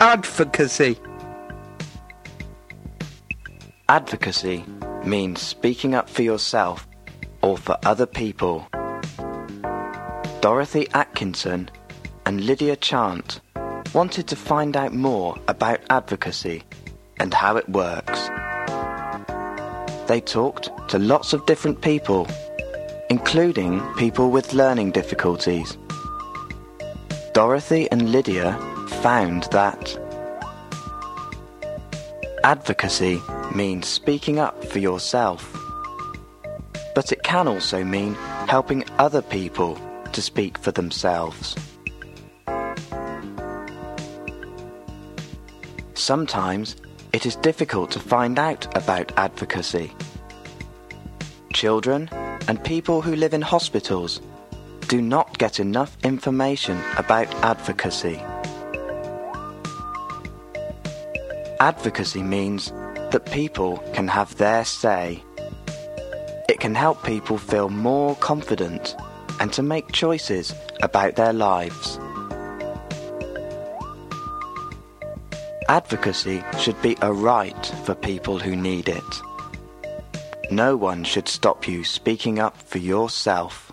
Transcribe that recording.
Advocacy. Advocacy means speaking up for yourself or for other people. Dorothy Atkinson and Lydia Chant wanted to find out more about advocacy and how it works. They talked to lots of different people, including people with learning difficulties. Dorothy and Lydia found that advocacy means speaking up for yourself, but it can also mean helping other people to speak for themselves. Sometimes it is difficult to find out about advocacy. Children and people who live in hospitals do not get enough information about advocacy. Advocacy means that people can have their say. It can help people feel more confident and to make choices about their lives. Advocacy should be a right for people who need it. No one should stop you speaking up for yourself.